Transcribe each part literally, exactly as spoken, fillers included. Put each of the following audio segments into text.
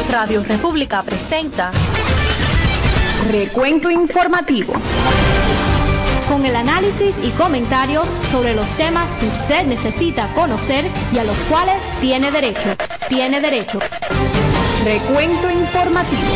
Radio República presenta Recuento Informativo, con el análisis y comentarios sobre los temas que usted necesita conocer y a los cuales tiene derecho. Tiene derecho. Recuento Informativo.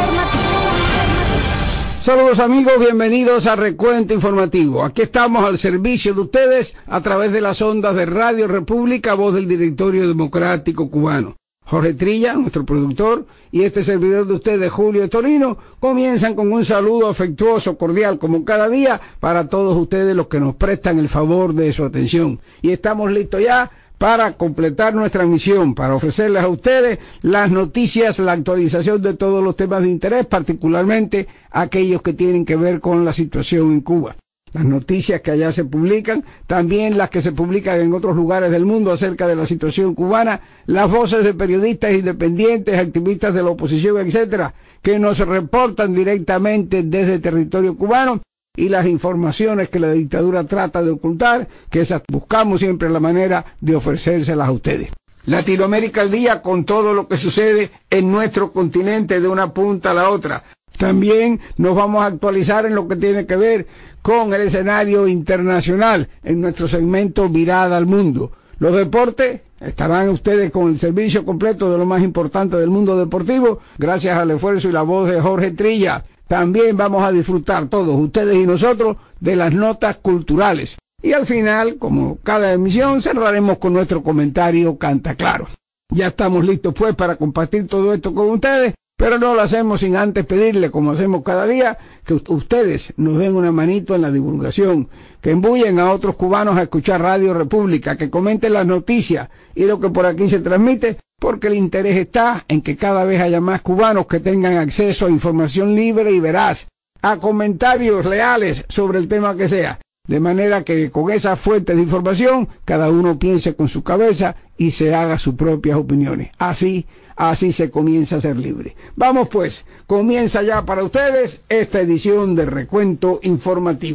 Saludos amigos, bienvenidos a Recuento Informativo. Aquí estamos al servicio de ustedes a través de las ondas de Radio República, voz del Directorio Democrático Cubano. Jorge Trilla, nuestro productor, y este servidor de ustedes, Julio Torino, comienzan con un saludo afectuoso, cordial, como cada día, para todos ustedes los que nos prestan el favor de su atención. Y estamos listos ya para completar nuestra misión, para ofrecerles a ustedes las noticias, la actualización de todos los temas de interés, particularmente aquellos que tienen que ver con la situación en Cuba. Las noticias que allá se publican, también las que se publican en otros lugares del mundo acerca de la situación cubana, las voces de periodistas independientes, activistas de la oposición, etcétera, que nos reportan directamente desde el territorio cubano, y las informaciones que la dictadura trata de ocultar, que esas buscamos siempre la manera de ofrecérselas a ustedes. Latinoamérica al día con todo lo que sucede en nuestro continente de una punta a la otra. También nos vamos a actualizar en lo que tiene que ver con el escenario internacional en nuestro segmento Mirada al Mundo. Los deportes, estarán ustedes con el servicio completo de lo más importante del mundo deportivo, gracias al esfuerzo y la voz de Jorge Trilla. También vamos a disfrutar todos, ustedes y nosotros, de las notas culturales. Y al final, como cada emisión, cerraremos con nuestro comentario Canta Claro. Ya estamos listos pues para compartir todo esto con ustedes, pero no lo hacemos sin antes pedirle, como hacemos cada día, que ustedes nos den una manito en la divulgación, que embullen a otros cubanos a escuchar Radio República, que comenten las noticias y lo que por aquí se transmite, porque el interés está en que cada vez haya más cubanos que tengan acceso a información libre y veraz, a comentarios leales sobre el tema que sea, de manera que con esas fuentes de información cada uno piense con su cabeza y se haga sus propias opiniones. Así, así se comienza a ser libre. Vamos pues, comienza ya para ustedes esta edición de Recuento Informativo.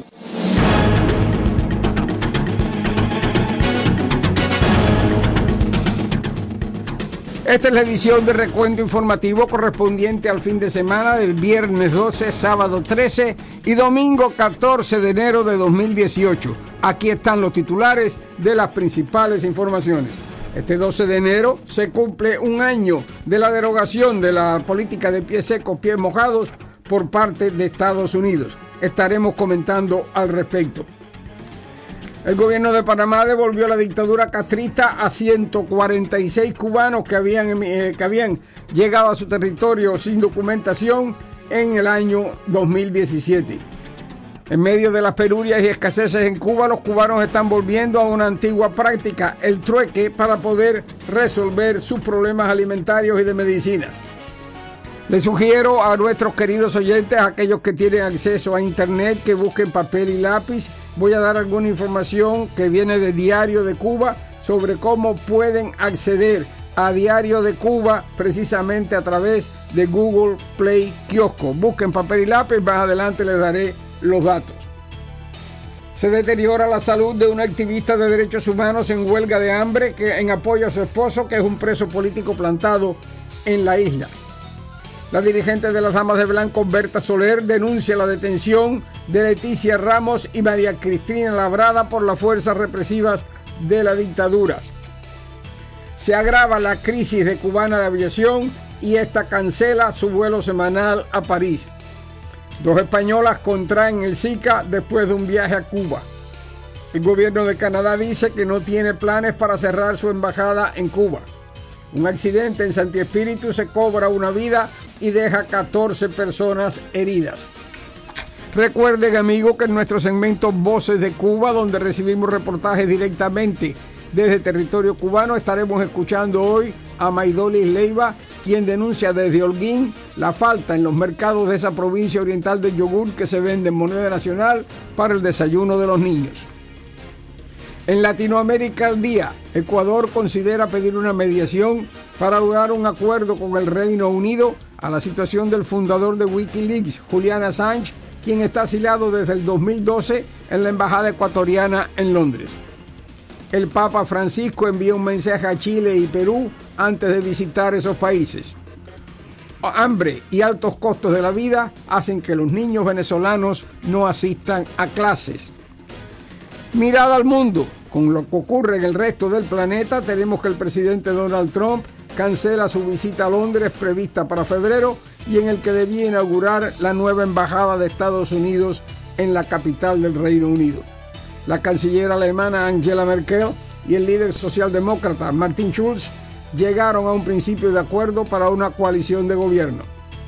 Esta es la edición de Recuento Informativo correspondiente al fin de semana del viernes doce, sábado trece y domingo catorce de enero de dos mil dieciocho. Aquí están los titulares de las principales informaciones. Este doce de enero se cumple un año de la derogación de la política de pies secos, pies mojados por parte de Estados Unidos. Estaremos comentando al respecto. El gobierno de Panamá devolvió la dictadura castrista a ciento cuarenta y seis cubanos que habían, eh, que habían llegado a su territorio sin documentación en el año dos mil diecisiete. En medio de las penurias y escaseces en Cuba, los cubanos están volviendo a una antigua práctica, el trueque, para poder resolver sus problemas alimentarios y de medicina. Les sugiero a nuestros queridos oyentes, a aquellos que tienen acceso a internet, que busquen papel y lápiz. Voy a dar alguna información que viene de Diario de Cuba sobre cómo pueden acceder a Diario de Cuba precisamente a través de Google Play Kiosco. Busquen papel y lápiz, más adelante les daré los datos. Se deteriora la salud de una activista de derechos humanos en huelga de hambre que, en apoyo a su esposo, que es un preso político plantado en la isla. La dirigente de las Damas de Blanco, Berta Soler, denuncia la detención de Leticia Ramos y María Cristina Labrada por las fuerzas represivas de la dictadura. Se agrava la crisis de Cubana de Aviación y esta cancela su vuelo semanal a París. Dos españolas contraen el Zika después de un viaje a Cuba. El gobierno de Canadá dice que no tiene planes para cerrar su embajada en Cuba. Un accidente en Santi Espíritu se cobra una vida y deja catorce personas heridas. Recuerden, amigos, que en nuestro segmento Voces de Cuba, donde recibimos reportajes directamente desde territorio cubano, estaremos escuchando hoy a Maidolis Leiva, quien denuncia desde Holguín la falta en los mercados de esa provincia oriental del yogur que se vende en moneda nacional para el desayuno de los niños. En Latinoamérica al día, Ecuador considera pedir una mediación para lograr un acuerdo con el Reino Unido a la situación del fundador de Wikileaks, Julian Assange, quien está asilado desde el dos mil doce en la embajada ecuatoriana en Londres. El Papa Francisco envió un mensaje a Chile y Perú antes de visitar esos países. hambre y altos costos de la vida hacen que los niños venezolanos no asistan a clases. Mirada al mundo. Con lo que ocurre en el resto del planeta, tenemos que el presidente Donald Trump cancela su visita a Londres prevista para febrero y en el que debía inaugurar la nueva embajada de Estados Unidos en la capital del Reino Unido. La canciller alemana Angela Merkel y el líder socialdemócrata Martin Schulz llegaron a un principio de acuerdo para una coalición de gobierno.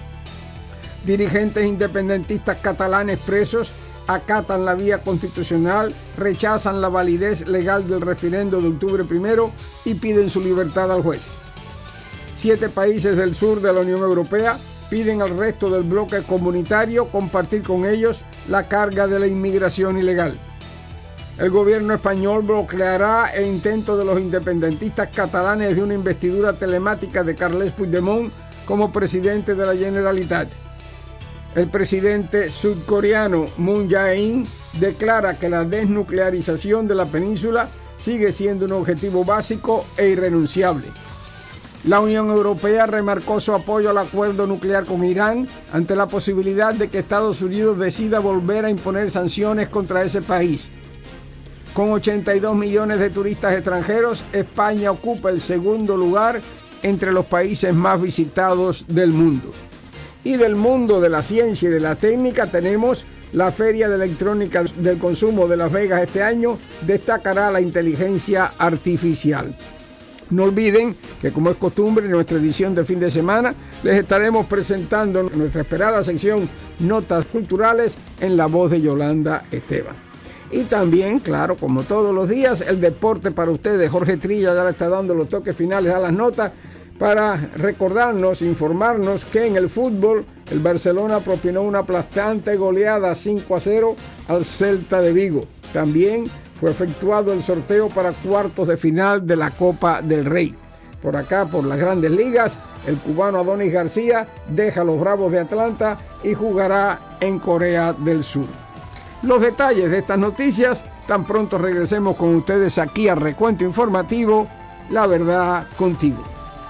Dirigentes independentistas catalanes presos acatan la vía constitucional, rechazan la validez legal del referendo de octubre primero y piden su libertad al juez. Siete países del sur de la Unión Europea piden al resto del bloque comunitario compartir con ellos la carga de la inmigración ilegal. El gobierno español bloqueará el intento de los independentistas catalanes de una investidura telemática de Carles Puigdemont como presidente de la Generalitat. El presidente sudcoreano Moon Jae-in declara que la desnuclearización de la península sigue siendo un objetivo básico e irrenunciable. La Unión Europea remarcó su apoyo al acuerdo nuclear con Irán ante la posibilidad de que Estados Unidos decida volver a imponer sanciones contra ese país. Con ochenta y dos millones de turistas extranjeros, España ocupa el segundo lugar entre los países más visitados del mundo. Y del mundo de la ciencia y de la técnica tenemos la Feria de Electrónica del Consumo de Las Vegas este año, destacará la inteligencia artificial. No olviden que, como es costumbre en nuestra edición de fin de semana, les estaremos presentando nuestra esperada sección Notas Culturales en la voz de Yolanda Esteban. Y también, claro, como todos los días, el deporte para ustedes. Jorge Trilla ya le está dando los toques finales a las notas para recordarnos, informarnos que en el fútbol el Barcelona propinó una aplastante goleada cinco a cero al Celta de Vigo. También fue efectuado el sorteo para cuartos de final de la Copa del Rey. Por acá, por las Grandes Ligas, el cubano Adonis García deja a los Bravos de Atlanta y jugará en Corea del Sur. Los detalles de estas noticias, tan pronto regresemos con ustedes aquí a Recuento Informativo, La Verdad Contigo.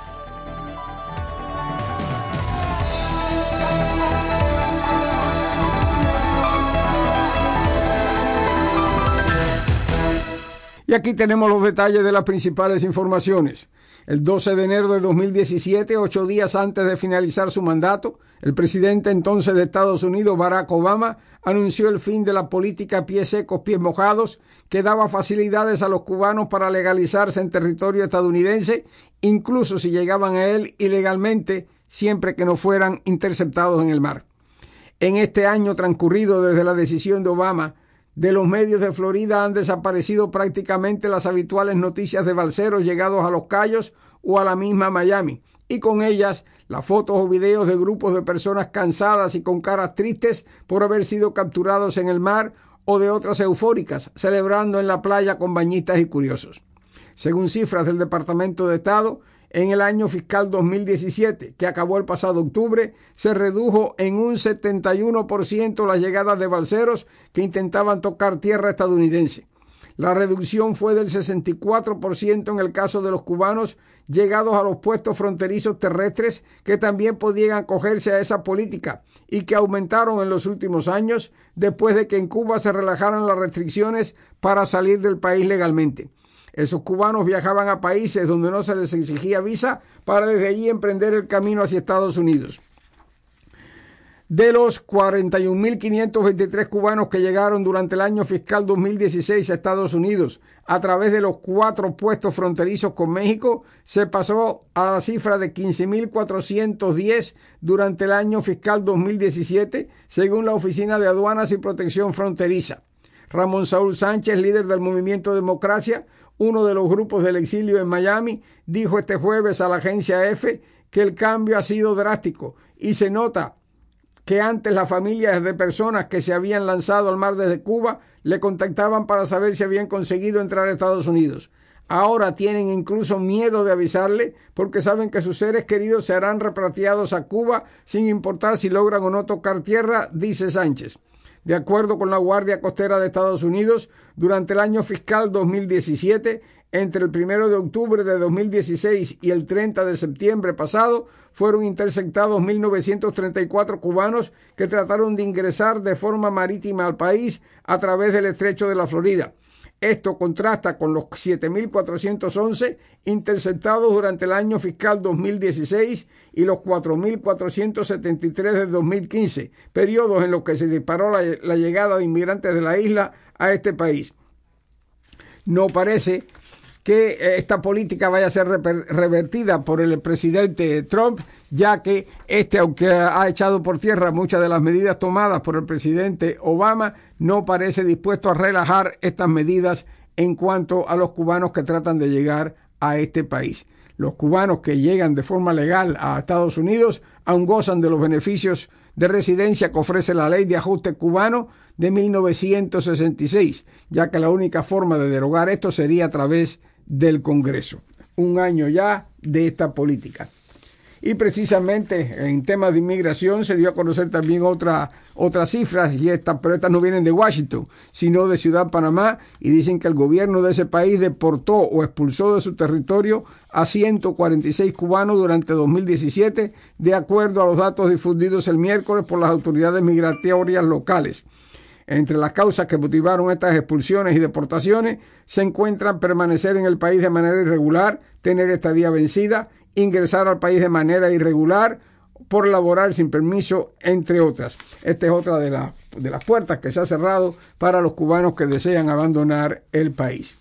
Y aquí tenemos los detalles de las principales informaciones. El doce de enero de dos mil diecisiete, ocho días antes de finalizar su mandato, el presidente entonces de Estados Unidos, Barack Obama, anunció el fin de la política pies secos, pies mojados, que daba facilidades a los cubanos para legalizarse en territorio estadounidense, incluso si llegaban a él ilegalmente, siempre que no fueran interceptados en el mar. En este año transcurrido desde la decisión de Obama, de los medios de Florida han desaparecido prácticamente las habituales noticias de balseros llegados a Los Cayos o a la misma Miami, y con ellas las fotos o videos de grupos de personas cansadas y con caras tristes por haber sido capturados en el mar o de otras eufóricas, celebrando en la playa con bañistas y curiosos. Según cifras del Departamento de Estado, en el año fiscal dos mil diecisiete, que acabó el pasado octubre, se redujo en un setenta y uno por ciento las llegadas de balseros que intentaban tocar tierra estadounidense. La reducción fue del sesenta y cuatro por ciento en el caso de los cubanos llegados a los puestos fronterizos terrestres, que también podían acogerse a esa política y que aumentaron en los últimos años después de que en Cuba se relajaran las restricciones para salir del país legalmente. Esos cubanos viajaban a países donde no se les exigía visa para desde allí emprender el camino hacia Estados Unidos. De los cuarenta y un mil quinientos veintitrés cubanos que llegaron durante el año fiscal dos mil dieciséis a Estados Unidos a través de los cuatro puestos fronterizos con México, se pasó a la cifra de quince mil cuatrocientos diez durante el año fiscal dos mil diecisiete, según la Oficina de Aduanas y Protección Fronteriza. Ramón Saúl Sánchez, líder del Movimiento Democracia, uno de los grupos del exilio en Miami, dijo este jueves a la agencia EFE que el cambio ha sido drástico y se nota que antes las familias de personas que se habían lanzado al mar desde Cuba le contactaban para saber si habían conseguido entrar a Estados Unidos. Ahora tienen incluso miedo de avisarle porque saben que sus seres queridos serán repatriados a Cuba sin importar si logran o no tocar tierra, dice Sánchez. De acuerdo con la Guardia Costera de Estados Unidos, durante el año fiscal dos mil diecisiete, Entre el primero de octubre de dos mil dieciséis y el treinta de septiembre pasado fueron interceptados mil novecientos treinta y cuatro cubanos que trataron de ingresar de forma marítima al país a través del estrecho de la Florida. Esto contrasta con los siete mil cuatrocientos once interceptados durante el año fiscal dos mil dieciséis y los cuatro mil cuatrocientos setenta y tres de dos mil quince, periodos en los que se disparó la, la llegada de inmigrantes de la isla a este país. No parece que esta política vaya a ser revertida por el presidente Trump, ya que este, aunque ha echado por tierra muchas de las medidas tomadas por el presidente Obama, no parece dispuesto a relajar estas medidas en cuanto a los cubanos que tratan de llegar a este país. Los cubanos que llegan de forma legal a Estados Unidos aún gozan de los beneficios de residencia que ofrece la ley de ajuste cubano de mil novecientos sesenta y seis, ya que la única forma de derogar esto sería a través del Congreso. Un año ya de esta política. Y precisamente en temas de inmigración se dio a conocer también otra, otras cifras, y estas, pero estas no vienen de Washington, sino de Ciudad Panamá, y dicen que el gobierno de ese país deportó o expulsó de su territorio a ciento cuarenta y seis cubanos durante dos mil diecisiete, de acuerdo a los datos difundidos el miércoles por las autoridades migratorias locales. Entre las causas que motivaron estas expulsiones y deportaciones se encuentran permanecer en el país de manera irregular, tener estadía vencida, ingresar al país de manera irregular, por laborar sin permiso, entre otras. Esta es otra de, la, de las puertas que se ha cerrado para los cubanos que desean abandonar el país.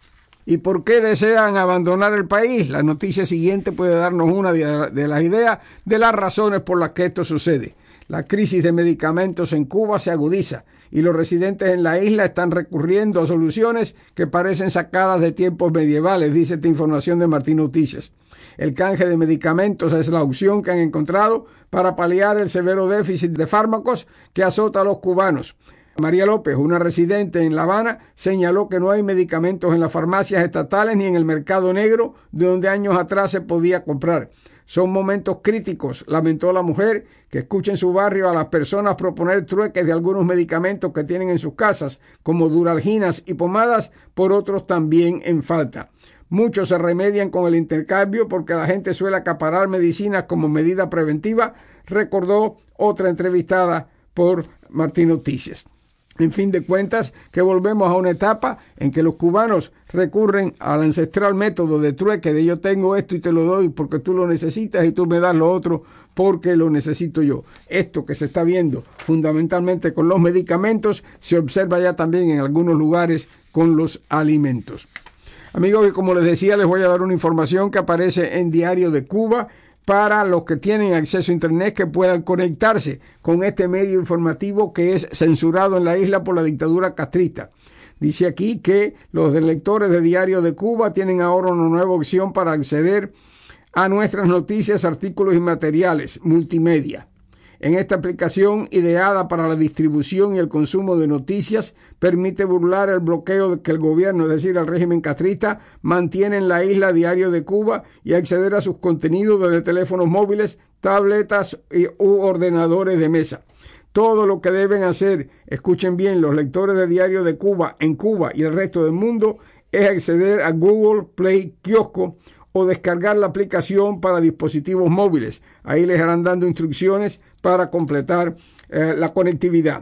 ¿Y por qué desean abandonar el país? La noticia siguiente puede darnos una de, de las ideas de las razones por las que esto sucede. La crisis de medicamentos en Cuba se agudiza y los residentes en la isla están recurriendo a soluciones que parecen sacadas de tiempos medievales, dice esta información de Martín Noticias. El canje de medicamentos es la opción que han encontrado para paliar el severo déficit de fármacos que azota a los cubanos. María López, una residente en La Habana, señaló que no hay medicamentos en las farmacias estatales ni en el mercado negro, de donde años atrás se podía comprar. Son momentos críticos, lamentó la mujer, que escucha en su barrio a las personas proponer trueques de algunos medicamentos que tienen en sus casas, como duralginas y pomadas, por otros también en falta. Muchos se remedian con el intercambio porque la gente suele acaparar medicinas como medida preventiva, recordó otra entrevistada por Martín Noticias. En fin de cuentas, que volvemos a una etapa en que los cubanos recurren al ancestral método de trueque de yo tengo esto y te lo doy porque tú lo necesitas y tú me das lo otro porque lo necesito yo. Esto que se está viendo fundamentalmente con los medicamentos se observa ya también en algunos lugares con los alimentos. Amigos, y como les decía, les voy a dar una información que aparece en Diario de Cuba para los que tienen acceso a internet, que puedan conectarse con este medio informativo que es censurado en la isla por la dictadura castrista. Dice aquí que los lectores de Diario de Cuba tienen ahora una nueva opción para acceder a nuestras noticias, artículos y materiales multimedia. En esta aplicación, ideada para la distribución y el consumo de noticias, permite burlar el bloqueo que el gobierno, es decir, el régimen castrista, mantiene en la isla Diario de Cuba y acceder a sus contenidos desde teléfonos móviles, tabletas y, u ordenadores de mesa. Todo lo que deben hacer, escuchen bien, los lectores de Diario de Cuba en Cuba y el resto del mundo, es acceder a Google Play Kiosco o descargar la aplicación para dispositivos móviles. Ahí les estarán dando instrucciones para completar eh, la conectividad.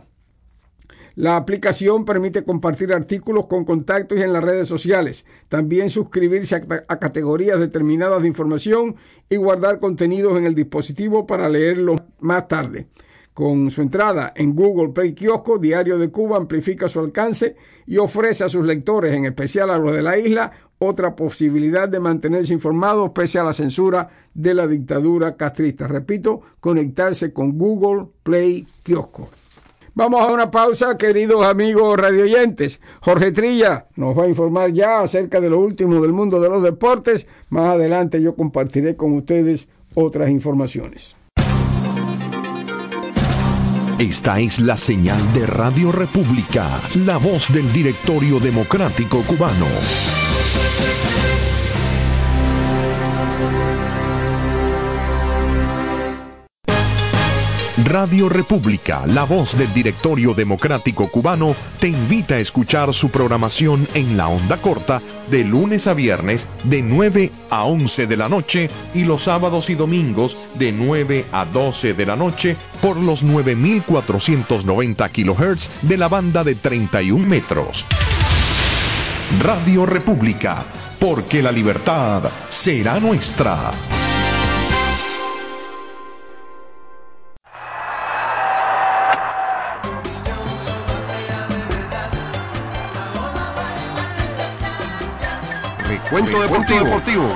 La aplicación permite compartir artículos con contactos y en las redes sociales. También suscribirse a, a categorías determinadas de información y guardar contenidos en el dispositivo para leerlos más tarde. Con su entrada en Google Play Kiosco, Diario de Cuba amplifica su alcance y ofrece a sus lectores, en especial a los de la isla, otra posibilidad de mantenerse informados pese a la censura de la dictadura castrista. Repito, conectarse con Google Play Kiosco. Vamos a una pausa, queridos amigos radioyentes. Jorge Trilla nos va a informar ya acerca de lo último del mundo de los deportes. Más adelante yo compartiré con ustedes otras informaciones. Esta es la señal de Radio República, la voz del Directorio Democrático Cubano. Radio República, la voz del Directorio Democrático Cubano, te invita a escuchar su programación en la onda corta de lunes a viernes de nueve a once de la noche y los sábados y domingos de nueve a doce de la noche por los nueve mil cuatrocientos noventa kilohertz de la banda de treinta y un metros. Radio República, porque la libertad será nuestra. Recuento deportivo. deportivo.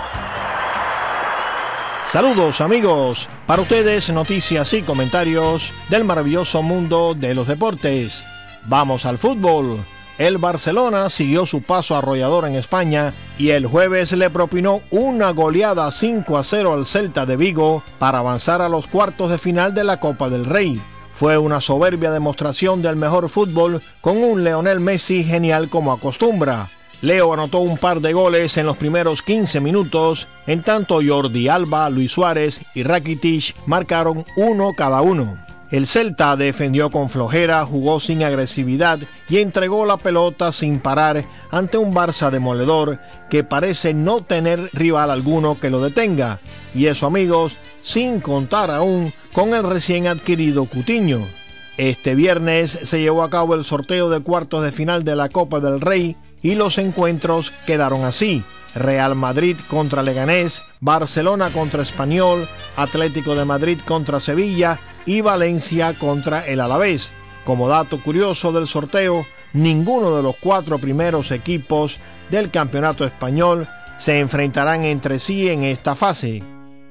Saludos amigos, para ustedes noticias y comentarios del maravilloso mundo de los deportes. Vamos al fútbol. El Barcelona siguió su paso arrollador en España y el jueves le propinó una goleada cinco a cero al Celta de Vigo para avanzar a los cuartos de final de la Copa del Rey. Fue una soberbia demostración del mejor fútbol con un Lionel Messi genial como acostumbra. Leo anotó un par de goles en los primeros quince minutos, en tanto Jordi Alba, Luis Suárez y Rakitic marcaron uno cada uno. El Celta defendió con flojera, jugó sin agresividad y entregó la pelota sin parar ante un Barça demoledor que parece no tener rival alguno que lo detenga. Y eso, amigos, sin contar aún con el recién adquirido Coutinho. Este viernes se llevó a cabo el sorteo de cuartos de final de la Copa del Rey y los encuentros quedaron así: Real Madrid contra Leganés, Barcelona contra Español, Atlético de Madrid contra Sevilla y Valencia contra el Alavés. Como dato curioso del sorteo, ninguno de los cuatro primeros equipos del campeonato español se enfrentarán entre sí en esta fase.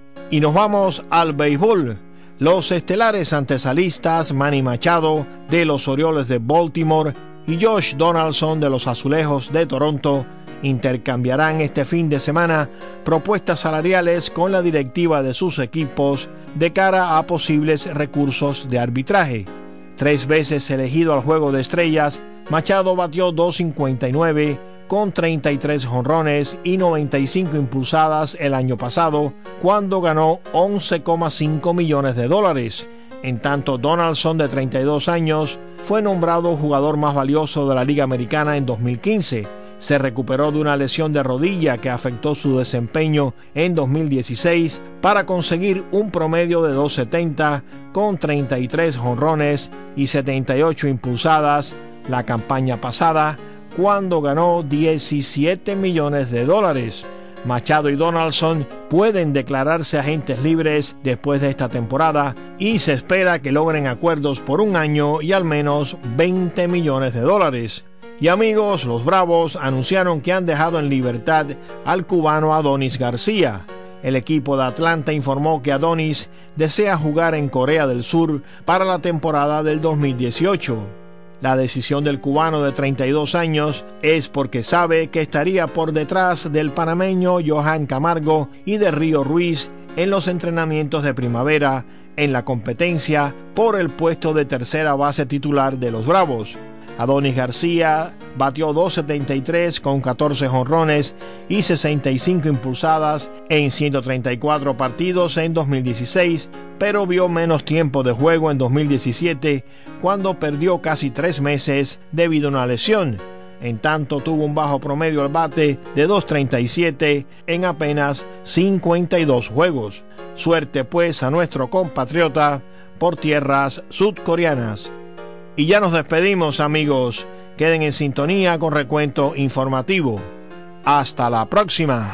Y nos vamos al béisbol. Los estelares antesalistas Manny Machado de los Orioles de Baltimore y Josh Donaldson de los Azulejos de Toronto intercambiarán este fin de semana propuestas salariales con la directiva de sus equipos de cara a posibles recursos de arbitraje. Tres veces elegido al Juego de Estrellas, Machado batió dos cincuenta y nueve con treinta y tres jonrones y noventa y cinco impulsadas el año pasado, cuando ganó once coma cinco millones de dólares. En tanto, Donaldson, de treinta y dos años, fue nombrado jugador más valioso de la Liga Americana en dos mil quince. Se recuperó de una lesión de rodilla que afectó su desempeño en dos mil dieciséis para conseguir un promedio de dos setenta con treinta y tres jonrones y setenta y ocho impulsadas la campaña pasada, cuando ganó diecisiete millones de dólares. Machado y Donaldson pueden declararse agentes libres después de esta temporada y se espera que logren acuerdos por un año y al menos veinte millones de dólares. Y amigos, los Bravos anunciaron que han dejado en libertad al cubano Adonis García. El equipo de Atlanta informó que Adonis desea jugar en Corea del Sur para la temporada del dos mil dieciocho. La decisión del cubano de treinta y dos años es porque sabe que estaría por detrás del panameño Johan Camargo y de Río Ruiz en los entrenamientos de primavera en la competencia por el puesto de tercera base titular de los Bravos. Adonis García batió dos setenta y tres con catorce jonrones y sesenta y cinco impulsadas en ciento treinta y cuatro partidos en dos mil dieciséis, pero vio menos tiempo de juego en dos mil diecisiete, cuando perdió casi tres meses debido a una lesión. En tanto, tuvo un bajo promedio al bate de dos treinta y siete en apenas cincuenta y dos juegos. Suerte pues a nuestro compatriota por tierras sudcoreanas. Y ya nos despedimos, amigos. Queden en sintonía con Recuento Informativo. Hasta la próxima.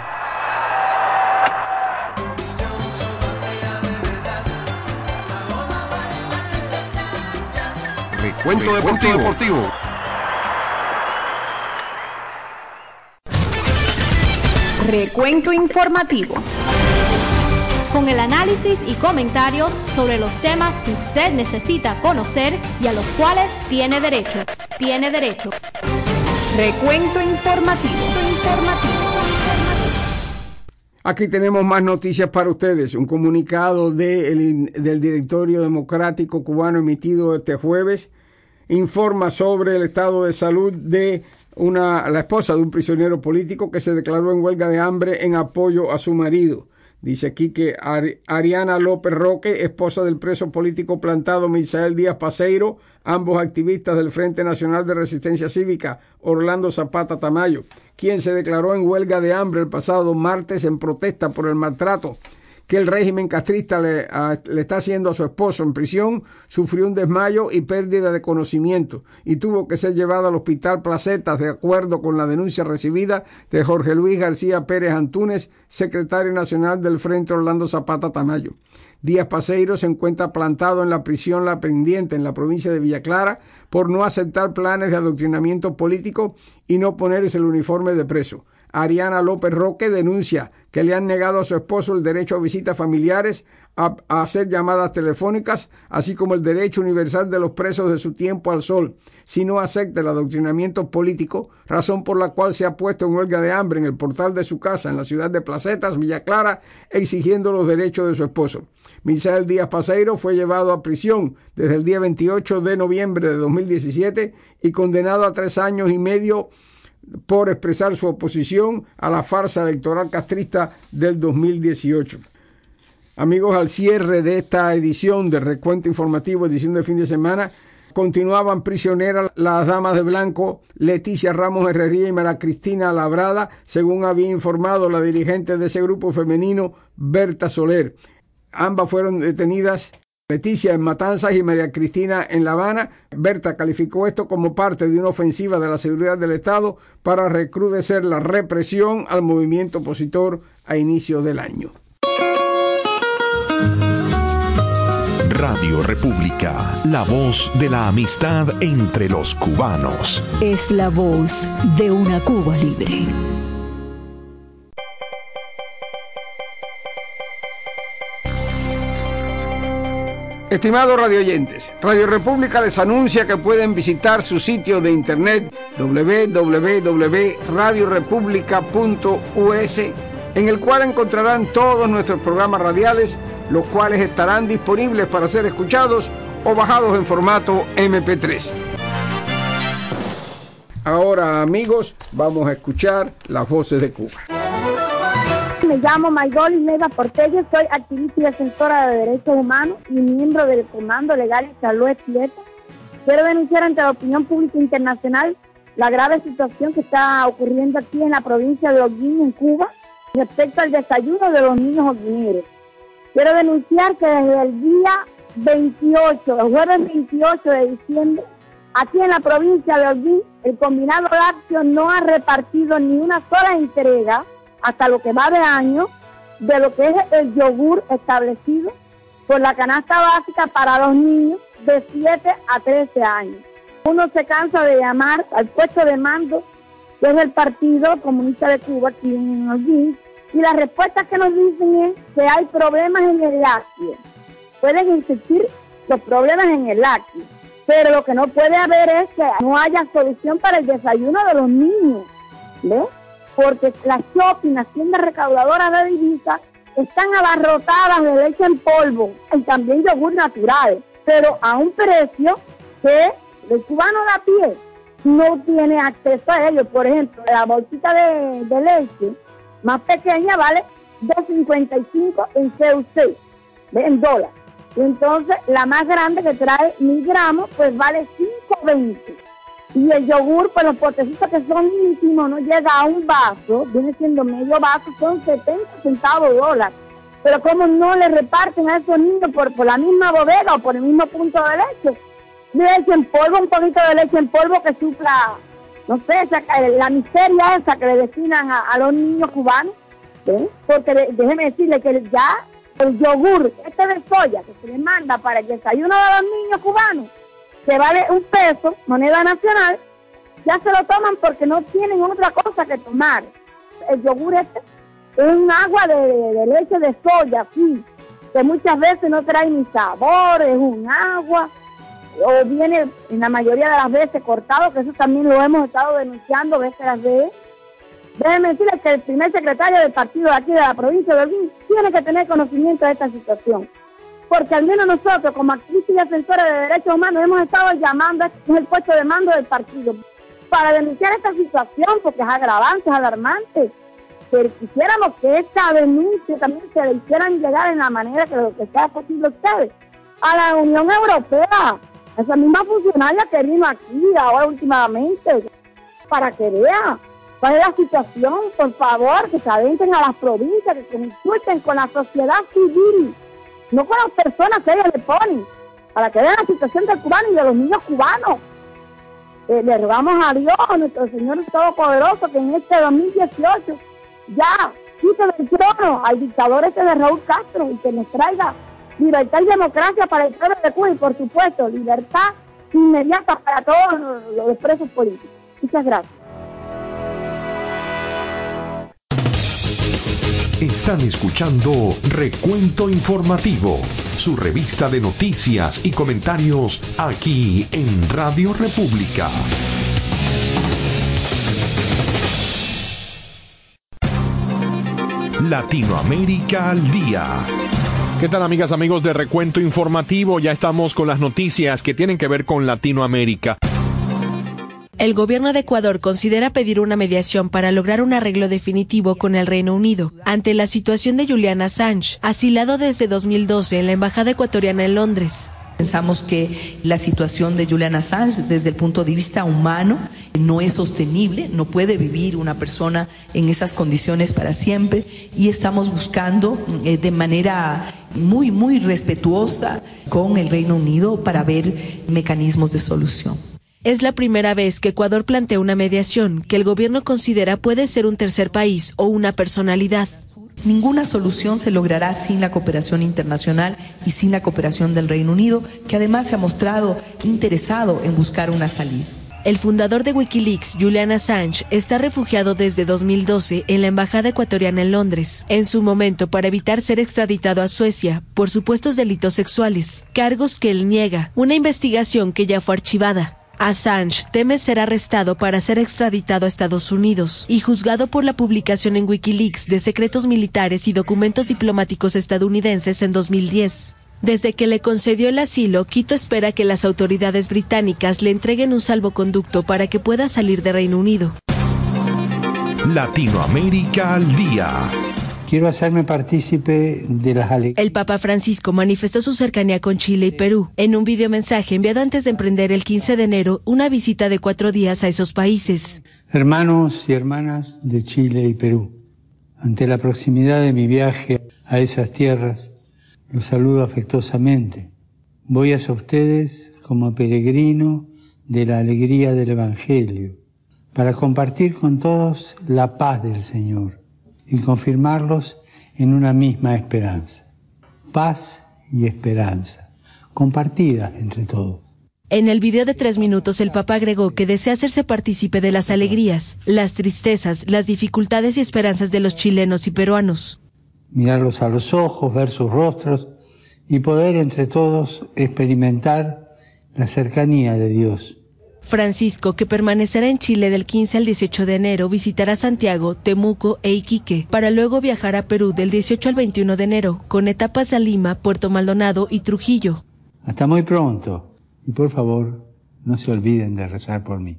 Recuento deportivo. deportivo. Recuento informativo. Con el análisis y comentarios sobre los temas que usted necesita conocer y a los cuales tiene derecho. Tiene derecho. Recuento informativo. informativo. Aquí tenemos más noticias para ustedes. Un comunicado de el, del Directorio Democrático Cubano emitido este jueves informa sobre el estado de salud de una, la esposa de un prisionero político que se declaró en huelga de hambre en apoyo a su marido. Dice aquí que Ari- Ariana López Roque, esposa del preso político plantado Misael Díaz Paseiro, ambos activistas del Frente Nacional de Resistencia Cívica, Orlando Zapata Tamayo, quien se declaró en huelga de hambre el pasado martes en protesta por el maltrato que el régimen castrista le, a, le está haciendo a su esposo en prisión, sufrió un desmayo y pérdida de conocimiento y tuvo que ser llevado al Hospital Placetas de acuerdo con la denuncia recibida de Jorge Luis García Pérez Antúnez, secretario nacional del Frente Orlando Zapata Tamayo. Díaz Paseiro se encuentra plantado en la prisión La Pendiente en la provincia de Villa Clara por no aceptar planes de adoctrinamiento político y no ponerse el uniforme de preso. Ariana López Roque denuncia que le han negado a su esposo el derecho a visitas familiares, a, a hacer llamadas telefónicas, así como el derecho universal de los presos de su tiempo al sol, si no acepta el adoctrinamiento político, razón por la cual se ha puesto en huelga de hambre en el portal de su casa en la ciudad de Placetas, Villa Clara, exigiendo los derechos de su esposo. Misael Díaz Paseiro fue llevado a prisión desde el día veintiocho de noviembre de dos mil diecisiete y condenado a tres años y medio por expresar su oposición a la farsa electoral castrista del dos mil dieciocho. Amigos, al cierre de esta edición de Recuento Informativo, edición de fin de semana, continuaban prisioneras las damas de blanco Leticia Ramos Herrería y María Cristina Labrada, según había informado la dirigente de ese grupo femenino, Berta Soler. Ambas fueron detenidas, Leticia en Matanzas y María Cristina en La Habana. Berta calificó esto como parte de una ofensiva de la seguridad del Estado para recrudecer la represión al movimiento opositor a inicios del año. Radio República, la voz de la amistad entre los cubanos. Es la voz de una Cuba libre. Estimados radioyentes, Radio República les anuncia que pueden visitar su sitio de internet doble u doble u doble u punto radio república punto u s, en el cual encontrarán todos nuestros programas radiales, los cuales estarán disponibles para ser escuchados o bajados en formato eme pe tres. Ahora, amigos, vamos a escuchar las voces de Cuba. Me llamo Maigol Ineda Portella, soy activista y defensora de derechos humanos y miembro del Comando Legal y Salud Prieta. Quiero denunciar ante la opinión pública internacional la grave situación que está ocurriendo aquí en la provincia de Holguín, en Cuba, respecto al desayuno de los niños holguineros. Quiero denunciar que desde el día veintiocho, el jueves veintiocho de diciembre, aquí en la provincia de Holguín, el Combinado Lácteo no ha repartido ni una sola entrega hasta lo que va de año, de lo que es el yogur establecido por la canasta básica para los niños de siete a trece años. Uno se cansa de llamar al puesto de mando, que es el Partido Comunista de Cuba, aquí en Holguín, y las respuestas que nos dicen es que hay problemas en el lácteo. Pueden existir los problemas en el lácteo, pero lo que no puede haber es que no haya solución para el desayuno de los niños, ¿ves? Porque las shopping, las tiendas recaudadoras de divisas, están abarrotadas de leche en polvo y también yogur natural, pero a un precio que el cubano de a pie no tiene acceso a ello. Por ejemplo, la bolsita de, de leche más pequeña vale dos cincuenta y cinco en C U C, en dólares. Y entonces la más grande, que trae mil gramos, pues vale cinco veinte. Y el yogur, pues los potecitos que son íntimos, no llega a un vaso, viene siendo medio vaso, son setenta centavos de dólar. Pero como no le reparten a esos niños por, por la misma bodega o por el mismo punto de leche, leche en polvo, un poquito de leche en polvo que supla, no sé, esa, la miseria esa que le destinan a, a los niños cubanos, ¿sí? Porque de, déjeme decirle que ya el yogur este de soya que se le manda para el desayuno de los niños cubanos, que vale un peso, moneda nacional, ya se lo toman porque no tienen otra cosa que tomar. El yogur este es un agua de, de leche de soya, sí, que muchas veces no trae ni sabor, es un agua, o viene en la mayoría de las veces cortado, que eso también lo hemos estado denunciando veces tras veces. Déjenme decirles que el primer secretario del partido de aquí de la provincia de Holguín tiene que tener conocimiento de esta situación. Porque al menos nosotros, como activistas y defensores de derechos humanos, hemos estado llamando, este es el puesto de mando del partido, para denunciar esta situación, porque es agravante, es alarmante. pero quisiéramos que esta denuncia también se le hicieran llegar en la manera que lo que sea posible a ustedes, a la Unión Europea, a esa misma funcionaria que vino aquí ahora últimamente, para que vean cuál es la situación. Por favor, que se adentren a las provincias, que consulten con la sociedad civil, no con las personas que ellos le ponen, para que vean la situación del cubano y de los niños cubanos. Eh, le rogamos a Dios, a nuestro Señor Todopoderoso, que en este dos mil dieciocho ya quite del trono al dictador este de Raúl Castro y que nos traiga libertad y democracia para el pueblo de Cuba y, por supuesto, libertad inmediata para todos los, los presos políticos. Muchas gracias. Están escuchando Recuento Informativo, su revista de noticias y comentarios aquí en Radio República. Latinoamérica al día. ¿Qué tal, amigas, amigos de Recuento Informativo? Ya estamos con las noticias que tienen que ver con Latinoamérica. El gobierno de Ecuador considera pedir una mediación para lograr un arreglo definitivo con el Reino Unido ante la situación de Julian Assange, asilado desde dos mil doce en la embajada ecuatoriana en Londres. Pensamos que la situación de Julian Assange desde el punto de vista humano no es sostenible, no puede vivir una persona en esas condiciones para siempre y estamos buscando eh, de manera muy, muy respetuosa con el Reino Unido para ver mecanismos de solución. Es la primera vez que Ecuador plantea una mediación que el gobierno considera puede ser un tercer país o una personalidad. Ninguna solución se logrará sin la cooperación internacional y sin la cooperación del Reino Unido, que además se ha mostrado interesado en buscar una salida. El fundador de Wikileaks, Julian Assange, está refugiado desde dos mil doce en la embajada ecuatoriana en Londres, en su momento para evitar ser extraditado a Suecia por supuestos delitos sexuales, cargos que él niega, una investigación que ya fue archivada. Assange teme ser arrestado para ser extraditado a Estados Unidos y juzgado por la publicación en Wikileaks de secretos militares y documentos diplomáticos estadounidenses en dos mil diez. Desde que le concedió el asilo, Quito espera que las autoridades británicas le entreguen un salvoconducto para que pueda salir de Reino Unido. Latinoamérica al día. Quiero hacerme partícipe de las alegrías. El Papa Francisco manifestó su cercanía con Chile y Perú en un videomensaje enviado antes de emprender el quince de enero una visita de cuatro días a esos países. Hermanos y hermanas de Chile y Perú, ante la proximidad de mi viaje a esas tierras, los saludo afectuosamente. Voy hacia ustedes como peregrino de la alegría del Evangelio, para compartir con todos la paz del Señor y confirmarlos en una misma esperanza. Paz y esperanza, compartidas entre todos. En el video de tres minutos, el Papa agregó que desea hacerse partícipe de las alegrías, las tristezas, las dificultades y esperanzas de los chilenos y peruanos. Mirarlos a los ojos, ver sus rostros y poder entre todos experimentar la cercanía de Dios. Francisco, que permanecerá en Chile del quince al dieciocho de enero, visitará Santiago, Temuco e Iquique, para luego viajar a Perú del dieciocho al veintiuno de enero, con etapas a Lima, Puerto Maldonado y Trujillo. Hasta muy pronto, y por favor, no se olviden de rezar por mí.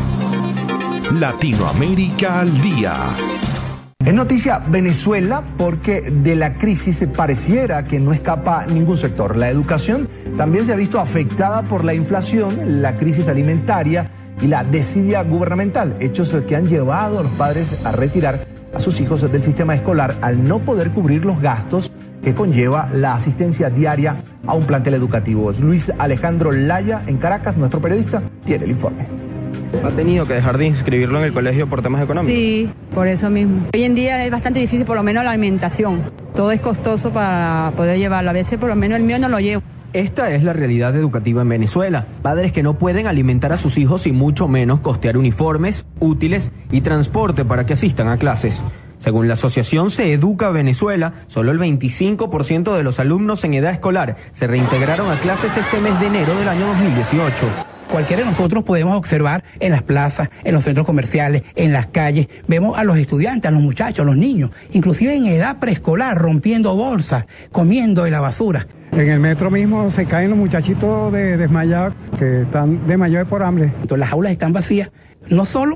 Latinoamérica al día. Es noticia Venezuela porque de la crisis pareciera que no escapa ningún sector. La educación también se ha visto afectada por la inflación, la crisis alimentaria y la desidia gubernamental, hechos que han llevado a los padres a retirar a sus hijos del sistema escolar al no poder cubrir los gastos que conlleva la asistencia diaria a un plantel educativo. Luis Alejandro Laya, en Caracas, nuestro periodista, tiene el informe. ¿Ha tenido que dejar de inscribirlo en el colegio por temas económicos? Sí, por eso mismo. Hoy en día es bastante difícil, por lo menos la alimentación. Todo es costoso para poder llevarlo. A veces por lo menos el mío no lo llevo. Esta es la realidad educativa en Venezuela. Padres que no pueden alimentar a sus hijos y mucho menos costear uniformes, útiles y transporte para que asistan a clases. Según la asociación Se Educa Venezuela, solo el veinticinco por ciento de los alumnos en edad escolar se reintegraron a clases este mes de enero del año dos mil dieciocho. Cualquiera de nosotros podemos observar en las plazas, en los centros comerciales, en las calles, vemos a los estudiantes, a los muchachos, a los niños, inclusive en edad preescolar, rompiendo bolsas, comiendo de la basura. En el metro mismo se caen los muchachitos de, desmayados que están desmayados por hambre. Entonces las aulas están vacías, no solo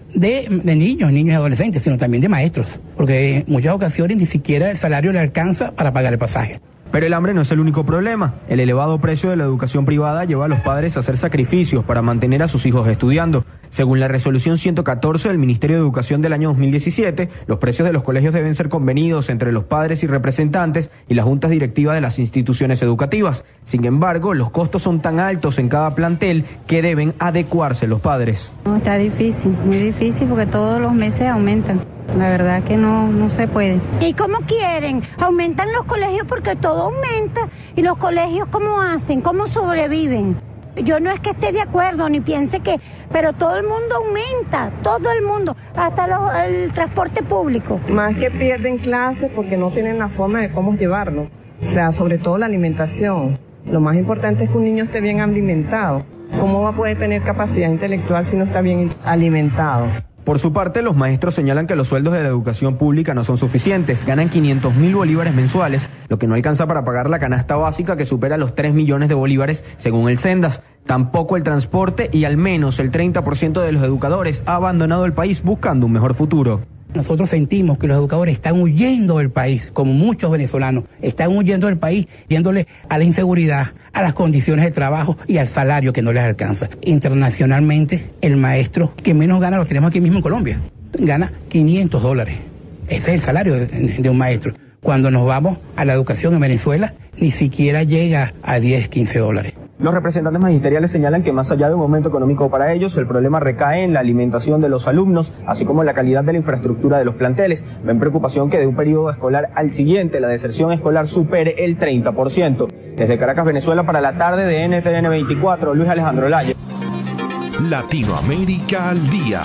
de, de niños, niños y adolescentes, sino también de maestros, porque en muchas ocasiones ni siquiera el salario le alcanza para pagar el pasaje. Pero el hambre no es el único problema. El elevado precio de la educación privada lleva a los padres a hacer sacrificios para mantener a sus hijos estudiando. Según la resolución ciento catorce del Ministerio de Educación del año dos mil diecisiete, los precios de los colegios deben ser convenidos entre los padres y representantes y las juntas directivas de las instituciones educativas. Sin embargo, los costos son tan altos en cada plantel que deben adecuarse los padres. No, está difícil, muy difícil porque todos los meses aumentan. La verdad que no, no se puede. ¿Y cómo quieren? Aumentan los colegios porque todo aumenta. ¿Y los colegios cómo hacen? ¿Cómo sobreviven? Yo no es que esté de acuerdo ni piense que, pero todo el mundo aumenta, todo el mundo, hasta los, el transporte público. Más que pierden clases porque no tienen la forma de cómo llevarlo. O sea, sobre todo la alimentación. Lo más importante es que un niño esté bien alimentado. ¿Cómo va a poder tener capacidad intelectual si no está bien alimentado? Por su parte, los maestros señalan que los sueldos de la educación pública no son suficientes. Ganan quinientos mil bolívares mensuales, lo que no alcanza para pagar la canasta básica que supera los tres millones de bolívares según el Sendas. Tampoco el transporte y al menos el treinta por ciento de los educadores ha abandonado el país buscando un mejor futuro. Nosotros sentimos que los educadores están huyendo del país, como muchos venezolanos, están huyendo del país, yéndole a la inseguridad, a las condiciones de trabajo y al salario que no les alcanza. Internacionalmente, el maestro que menos gana lo tenemos aquí mismo en Colombia. Gana quinientos dólares. Ese es el salario de, de un maestro. Cuando nos vamos a la educación en Venezuela, ni siquiera llega a diez, quince dólares. Los representantes magisteriales señalan que más allá de un aumento económico para ellos, el problema recae en la alimentación de los alumnos, así como en la calidad de la infraestructura de los planteles. Ven preocupación que de un periodo escolar al siguiente la deserción escolar supere el treinta por ciento. Desde Caracas, Venezuela, para la tarde de N T N veinticuatro, Luis Alejandro Laya. Latinoamérica al día.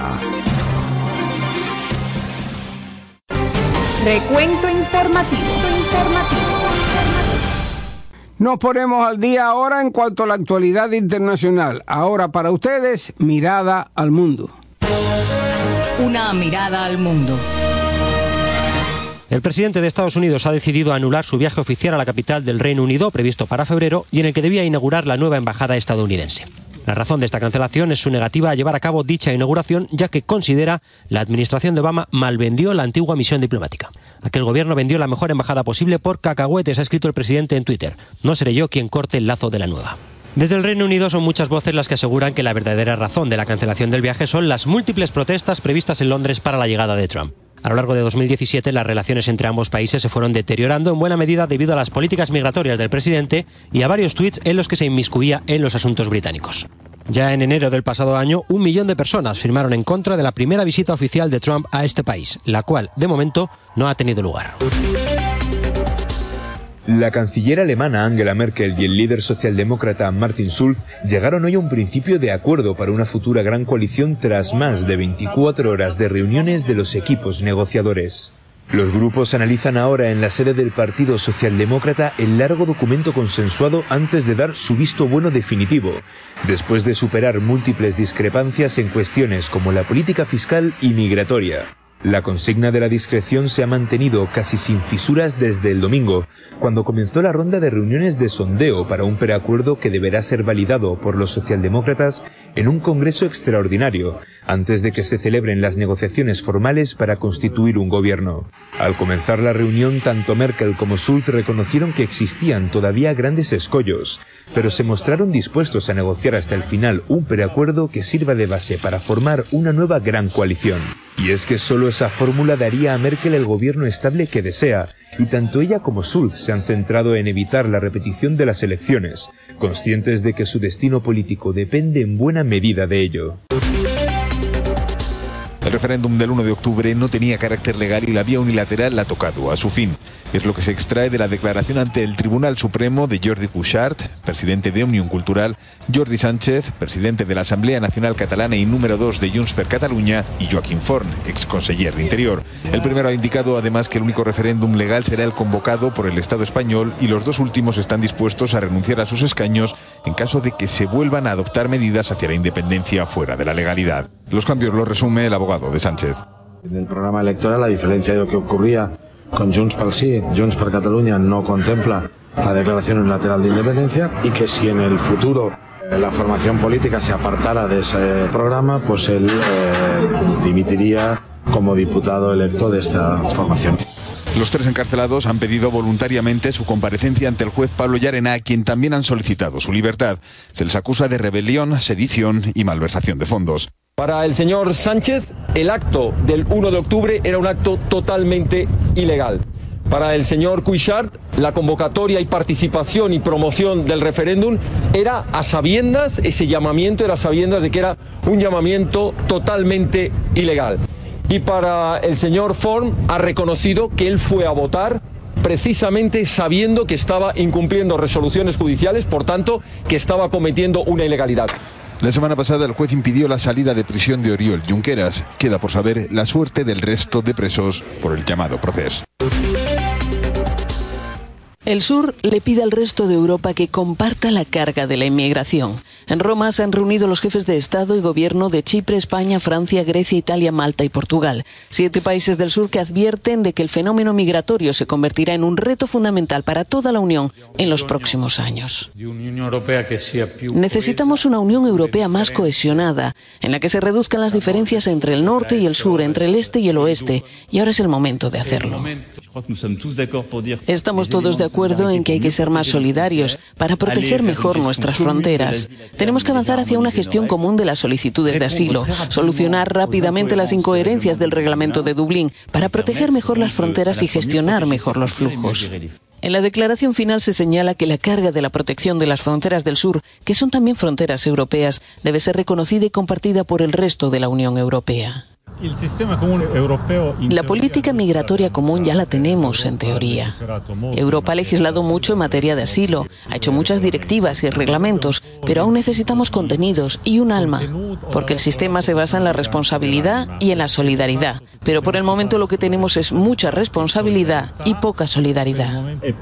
Recuento informativo. informativo. Nos ponemos al día ahora en cuanto a la actualidad internacional. Ahora para ustedes, mirada al mundo. Una mirada al mundo. El presidente de Estados Unidos ha decidido anular su viaje oficial a la capital del Reino Unido, previsto para febrero, y en el que debía inaugurar la nueva embajada estadounidense. La razón de esta cancelación es su negativa a llevar a cabo dicha inauguración, ya que considera la administración de Obama malvendió la antigua misión diplomática. Aquel gobierno vendió la mejor embajada posible por cacahuetes, ha escrito el presidente en Twitter. No seré yo quien corte el lazo de la nueva. Desde el Reino Unido son muchas voces las que aseguran que la verdadera razón de la cancelación del viaje son las múltiples protestas previstas en Londres para la llegada de Trump. A lo largo de dos mil diecisiete, las relaciones entre ambos países se fueron deteriorando en buena medida debido a las políticas migratorias del presidente y a varios tuits en los que se inmiscuía en los asuntos británicos. Ya en enero del pasado año, un millón de personas firmaron en contra de la primera visita oficial de Trump a este país, la cual, de momento, no ha tenido lugar. La canciller alemana Angela Merkel y el líder socialdemócrata Martin Schulz llegaron hoy a un principio de acuerdo para una futura gran coalición tras más de veinticuatro horas de reuniones de los equipos negociadores. Los grupos analizan ahora en la sede del Partido Socialdemócrata el largo documento consensuado antes de dar su visto bueno definitivo, después de superar múltiples discrepancias en cuestiones como la política fiscal y migratoria. La consigna de la discreción se ha mantenido casi sin fisuras desde el domingo, cuando comenzó la ronda de reuniones de sondeo para un preacuerdo que deberá ser validado por los socialdemócratas en un congreso extraordinario, antes de que se celebren las negociaciones formales para constituir un gobierno. Al comenzar la reunión, tanto Merkel como Schulz reconocieron que existían todavía grandes escollos, pero se mostraron dispuestos a negociar hasta el final un preacuerdo que sirva de base para formar una nueva gran coalición. Y es que solo esa fórmula daría a Merkel el gobierno estable que desea, y tanto ella como Schulz se han centrado en evitar la repetición de las elecciones, conscientes de que su destino político depende en buena medida de ello. El referéndum del uno de octubre no tenía carácter legal y la vía unilateral ha tocado a su fin. Es lo que se extrae de la declaración ante el Tribunal Supremo de Jordi Cuixart, presidente de Òmnium Cultural, Jordi Sánchez, presidente de la Asamblea Nacional Catalana y número dos de Junts per Catalunya, y Joaquim Forn, ex conseller de Interior. El primero ha indicado además que el único referéndum legal será el convocado por el Estado español y los dos últimos están dispuestos a renunciar a sus escaños en caso de que se vuelvan a adoptar medidas hacia la independencia fuera de la legalidad. Los cambios los resume el abogado de Sánchez. En el programa electoral, a diferencia de lo que ocurría con Junts pel Sí, Junts per Catalunya no contempla la declaración unilateral de independencia y que si en el futuro la formación política se apartara de ese programa, pues él eh, dimitiría como diputado electo de esta formación. Los tres encarcelados han pedido voluntariamente su comparecencia ante el juez Pablo Llarena, a quien también han solicitado su libertad. Se les acusa de rebelión, sedición y malversación de fondos. Para el señor Sánchez, el acto del uno de octubre era un acto totalmente ilegal. Para el señor Cuixart, la convocatoria y participación y promoción del referéndum era a sabiendas, ese llamamiento era a sabiendas de que era un llamamiento totalmente ilegal. Y para el señor Forn ha reconocido que él fue a votar precisamente sabiendo que estaba incumpliendo resoluciones judiciales, por tanto, que estaba cometiendo una ilegalidad. La semana pasada el juez impidió la salida de prisión de Oriol Junqueras. Queda por saber la suerte del resto de presos por el llamado proceso. El sur le pide al resto de Europa que comparta la carga de la inmigración. En Roma se han reunido los jefes de Estado y Gobierno de Chipre, España, Francia, Grecia, Italia, Malta y Portugal. Siete países del sur que advierten de que el fenómeno migratorio se convertirá en un reto fundamental para toda la Unión en los próximos años. Necesitamos una Unión Europea más cohesionada, en la que se reduzcan las diferencias entre el norte y el sur, entre el este y el oeste, y ahora es el momento de hacerlo. Estamos todos de acuerdo en que hay que ser más solidarios para proteger mejor nuestras fronteras. Tenemos que avanzar hacia una gestión común de las solicitudes de asilo, solucionar rápidamente las incoherencias del reglamento de Dublín para proteger mejor las fronteras y gestionar mejor los flujos. En la declaración final se señala que la carga de la protección de las fronteras del sur, que son también fronteras europeas, debe ser reconocida y compartida por el resto de la Unión Europea. La política migratoria común ya la tenemos, en teoría. Europa ha legislado mucho en materia de asilo, ha hecho muchas directivas y reglamentos, pero aún necesitamos contenidos y un alma, porque el sistema se basa en la responsabilidad y en la solidaridad. Pero por el momento lo que tenemos es mucha responsabilidad y poca solidaridad.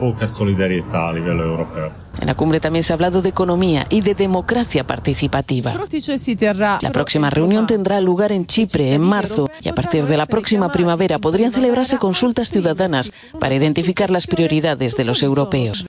En la cumbre también se ha hablado de economía y de democracia participativa. La próxima reunión tendrá lugar en Chipre en marzo y a partir de la próxima primavera podrían celebrarse consultas ciudadanas para identificar las prioridades de los europeos.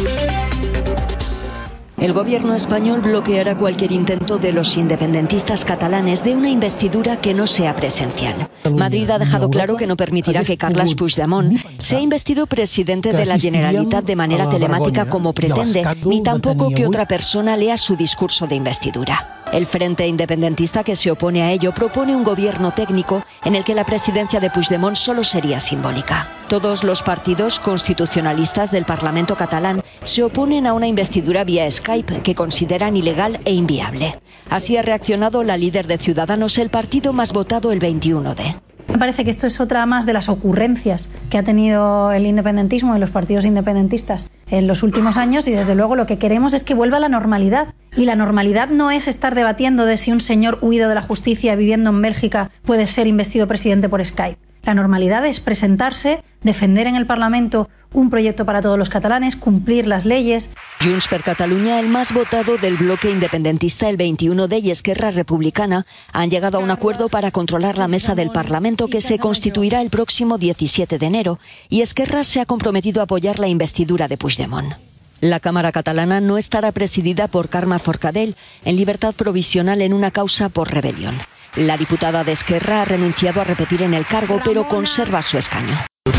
El gobierno español bloqueará cualquier intento de los independentistas catalanes de una investidura que no sea presencial. Madrid ha dejado claro que no permitirá que Carles Puigdemont sea investido presidente de la Generalitat de manera telemática como pretende, ni tampoco que otra persona lea su discurso de investidura. El Frente Independentista, que se opone a ello, propone un gobierno técnico en el que la presidencia de Puigdemont solo sería simbólica. Todos los partidos constitucionalistas del Parlamento catalán se oponen a una investidura vía Skype que consideran ilegal e inviable. Así ha reaccionado la líder de Ciudadanos, el partido más votado el veintiuno de. Me parece que esto es otra más de las ocurrencias que ha tenido el independentismo y los partidos independentistas en los últimos años, y desde luego lo que queremos es que vuelva a la normalidad. Y la normalidad no es estar debatiendo de si un señor huido de la justicia viviendo en Bélgica puede ser investido presidente por Skype. La normalidad es presentarse, defender en el Parlamento un proyecto para todos los catalanes, cumplir las leyes. Junts per Catalunya, el más votado del bloque independentista el veintiuno de, y Esquerra Republicana han llegado a un acuerdo para controlar la mesa del Parlamento, que se constituirá el próximo diecisiete de enero, y Esquerra se ha comprometido a apoyar la investidura de Puigdemont. La Cámara catalana no estará presidida por Carme Forcadell, en libertad provisional en una causa por rebelión. La diputada de Esquerra ha renunciado a repetir en el cargo, pero conserva su escaño.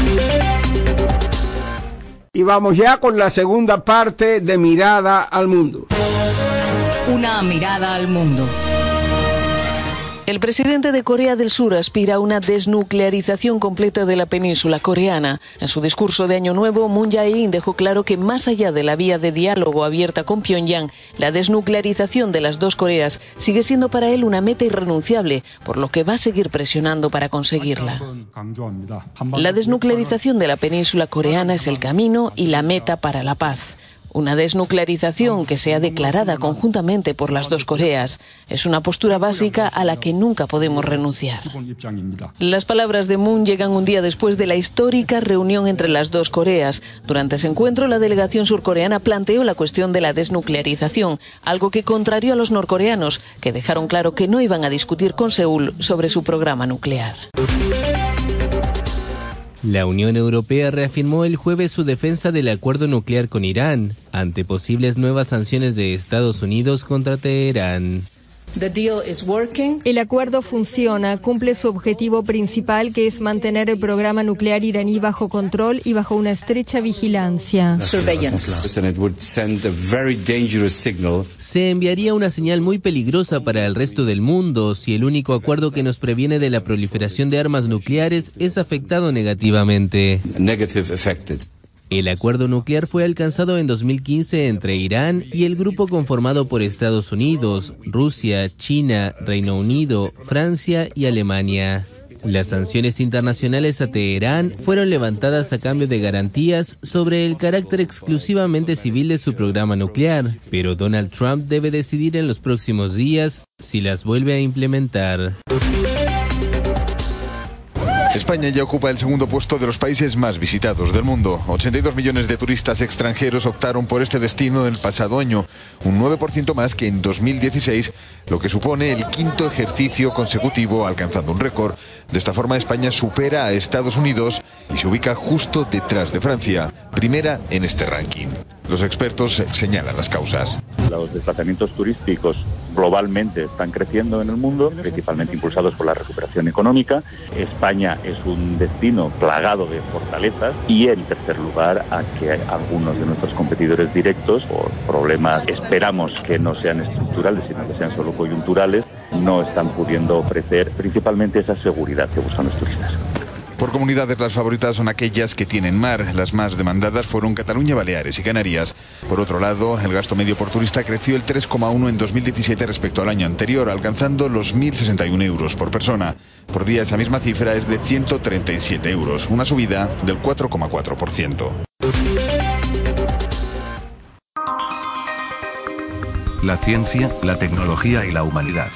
Y vamos ya con la segunda parte de Mirada al Mundo. Una mirada al mundo. El presidente de Corea del Sur aspira a una desnuclearización completa de la península coreana. En su discurso de Año Nuevo, Moon Jae-in dejó claro que más allá de la vía de diálogo abierta con Pyongyang, la desnuclearización de las dos Coreas sigue siendo para él una meta irrenunciable, por lo que va a seguir presionando para conseguirla. La desnuclearización de la península coreana es el camino y la meta para la paz. Una desnuclearización que sea declarada conjuntamente por las dos Coreas es una postura básica a la que nunca podemos renunciar. Las palabras de Moon llegan un día después de la histórica reunión entre las dos Coreas. Durante ese encuentro, la delegación surcoreana planteó la cuestión de la desnuclearización, algo que contrarió a los norcoreanos, que dejaron claro que no iban a discutir con Seúl sobre su programa nuclear. La Unión Europea reafirmó el jueves su defensa del acuerdo nuclear con Irán, ante posibles nuevas sanciones de Estados Unidos contra Teherán. El acuerdo funciona, cumple su objetivo principal, que es mantener el programa nuclear iraní bajo control y bajo una estrecha vigilancia. Se enviaría una señal muy peligrosa para el resto del mundo si el único acuerdo que nos previene de la proliferación de armas nucleares es afectado negativamente. El acuerdo nuclear fue alcanzado en dos mil quince entre Irán y el grupo conformado por Estados Unidos, Rusia, China, Reino Unido, Francia y Alemania. Las sanciones internacionales a Teherán fueron levantadas a cambio de garantías sobre el carácter exclusivamente civil de su programa nuclear, pero Donald Trump debe decidir en los próximos días si las vuelve a implementar. España ya ocupa el segundo puesto de los países más visitados del mundo. ochenta y dos millones de turistas extranjeros optaron por este destino el pasado año, un nueve por ciento más que en dos mil dieciséis, lo que supone el quinto ejercicio consecutivo alcanzando un récord. De esta forma, España supera a Estados Unidos y se ubica justo detrás de Francia, primera en este ranking. Los expertos señalan las causas. Los desplazamientos turísticos globalmente están creciendo en el mundo, principalmente impulsados por la recuperación económica. España es un destino plagado de fortalezas y, en tercer lugar, a que algunos de nuestros competidores directos, por problemas esperamos que no sean estructurales, sino que sean solo coyunturales, no están pudiendo ofrecer principalmente esa seguridad que buscan los turistas. Por comunidades, las favoritas son aquellas que tienen mar. Las más demandadas fueron Cataluña, Baleares y Canarias. Por otro lado, el gasto medio por turista creció el tres coma uno en dos mil diecisiete respecto al año anterior, alcanzando los mil sesenta y uno euros por persona. Por día esa misma cifra es de ciento treinta y siete euros, una subida del cuatro coma cuatro por ciento. La ciencia, la tecnología y la humanidad.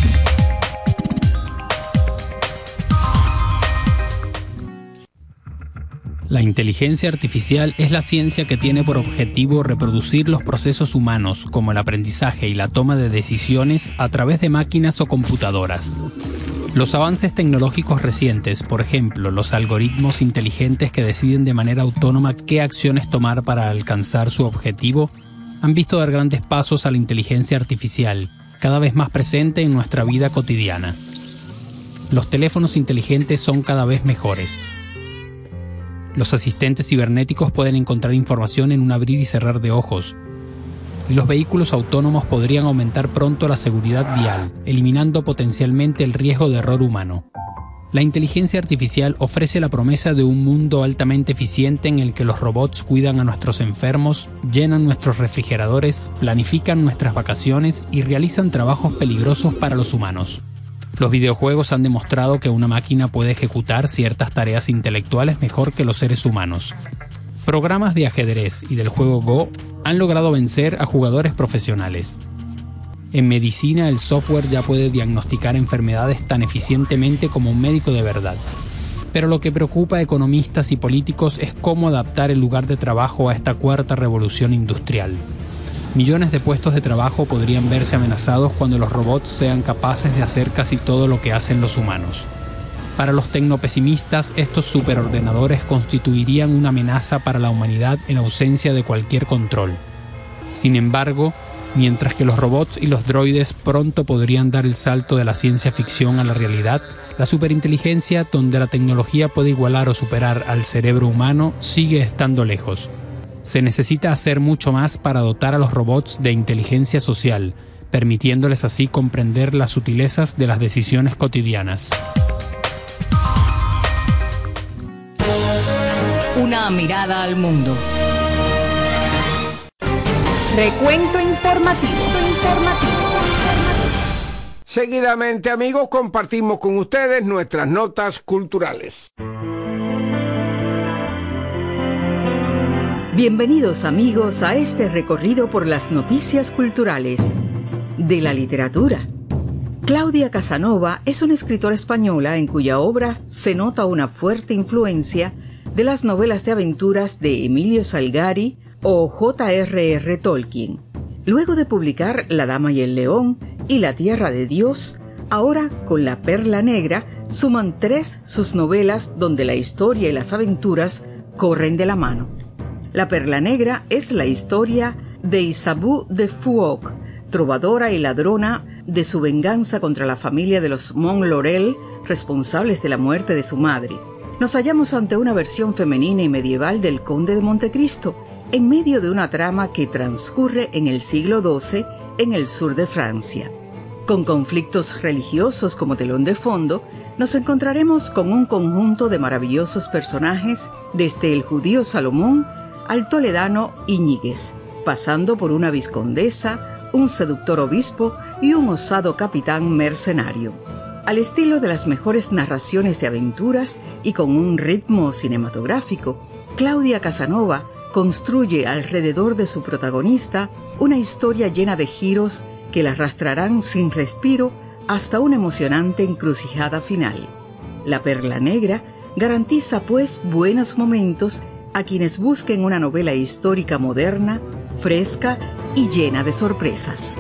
La inteligencia artificial es la ciencia que tiene por objetivo reproducir los procesos humanos, como el aprendizaje y la toma de decisiones, a través de máquinas o computadoras. Los avances tecnológicos recientes, por ejemplo, los algoritmos inteligentes que deciden de manera autónoma qué acciones tomar para alcanzar su objetivo, han visto dar grandes pasos a la inteligencia artificial, cada vez más presente en nuestra vida cotidiana. Los teléfonos inteligentes son cada vez mejores. Los asistentes cibernéticos pueden encontrar información en un abrir y cerrar de ojos. Y los vehículos autónomos podrían aumentar pronto la seguridad vial, eliminando potencialmente el riesgo de error humano. La inteligencia artificial ofrece la promesa de un mundo altamente eficiente en el que los robots cuidan a nuestros enfermos, llenan nuestros refrigeradores, planifican nuestras vacaciones y realizan trabajos peligrosos para los humanos. Los videojuegos han demostrado que una máquina puede ejecutar ciertas tareas intelectuales mejor que los seres humanos. Programas de ajedrez y del juego Go han logrado vencer a jugadores profesionales. En medicina, el software ya puede diagnosticar enfermedades tan eficientemente como un médico de verdad. Pero lo que preocupa a economistas y políticos es cómo adaptar el lugar de trabajo a esta cuarta revolución industrial. Millones de puestos de trabajo podrían verse amenazados cuando los robots sean capaces de hacer casi todo lo que hacen los humanos. Para los tecnopesimistas, estos superordenadores constituirían una amenaza para la humanidad en ausencia de cualquier control. Sin embargo, mientras que los robots y los droides pronto podrían dar el salto de la ciencia ficción a la realidad, la superinteligencia, donde la tecnología puede igualar o superar al cerebro humano, sigue estando lejos. Se necesita hacer mucho más para dotar a los robots de inteligencia social, permitiéndoles así comprender las sutilezas de las decisiones cotidianas. Una mirada al mundo. Recuento informativo. informativo. Seguidamente, amigos, compartimos con ustedes nuestras notas culturales. Bienvenidos, amigos, a este recorrido por las noticias culturales de la literatura. Claudia Casanova es una escritora española en cuya obra se nota una fuerte influencia de las novelas de aventuras de Emilio Salgari o J R R Tolkien. Luego de publicar La Dama y el León y La Tierra de Dios, ahora con La Perla Negra Suman tres sus novelas donde la historia y las aventuras corren de la mano. La Perla Negra es la historia de Isabeau de Foucault, trovadora y ladrona, de su venganza contra la familia de los Montlaurel, responsables de la muerte de su madre. Nos hallamos ante una versión femenina y medieval del Conde de Montecristo, en medio de una trama que transcurre en el siglo doce en el sur de Francia. Con conflictos religiosos como telón de fondo, nos encontraremos con un conjunto de maravillosos personajes, desde el judío Salomón al toledano Íñiguez, pasando por una vizcondesa, un seductor obispo y un osado capitán mercenario. Al estilo de las mejores narraciones de aventuras y con un ritmo cinematográfico, Claudia Casanova construye alrededor de su protagonista una historia llena de giros que la arrastrarán sin respiro hasta una emocionante encrucijada final. La Perla Negra garantiza pues buenos momentos a quienes busquen una novela histórica moderna, fresca y llena de sorpresas.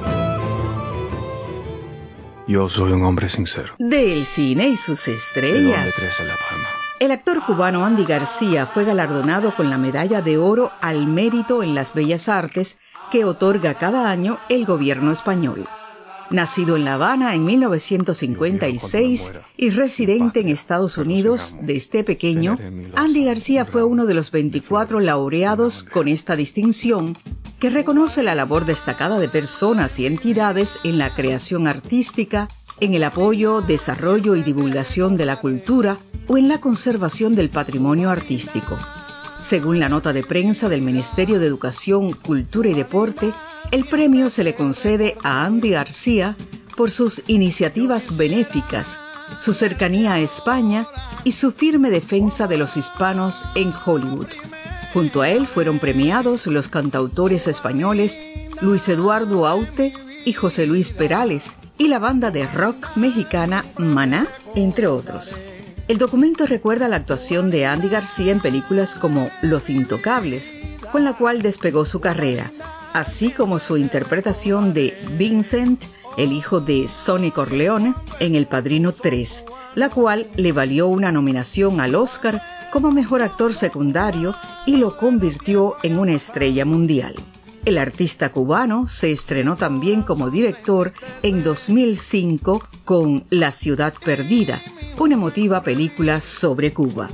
Yo soy un hombre sincero. Del cine y sus estrellas. ¿De dónde crece la palma? El actor cubano Andy García fue galardonado con la Medalla de Oro al Mérito en las Bellas Artes que otorga cada año el gobierno español. Nacido en La Habana en mil novecientos cincuenta y seis y residente en Estados Unidos desde pequeño, Andy García fue uno de los veinticuatro laureados con esta distinción, que reconoce la labor destacada de personas y entidades en la creación artística, en el apoyo, desarrollo y divulgación de la cultura o en la conservación del patrimonio artístico. Según la nota de prensa del Ministerio de Educación, Cultura y Deporte, el premio se le concede a Andy García por sus iniciativas benéficas, su cercanía a España y su firme defensa de los hispanos en Hollywood. Junto a él fueron premiados los cantautores españoles Luis Eduardo Aute y José Luis Perales y la banda de rock mexicana Maná, entre otros. El documento recuerda la actuación de Andy García en películas como Los Intocables, con la cual despegó su carrera, así como su interpretación de Vincent, el hijo de Sonny Corleone, en El Padrino tres, la cual le valió una nominación al Oscar como mejor actor secundario y lo convirtió en una estrella mundial. El artista cubano se estrenó también como director en dos mil cinco con La Ciudad Perdida, una emotiva película sobre Cuba.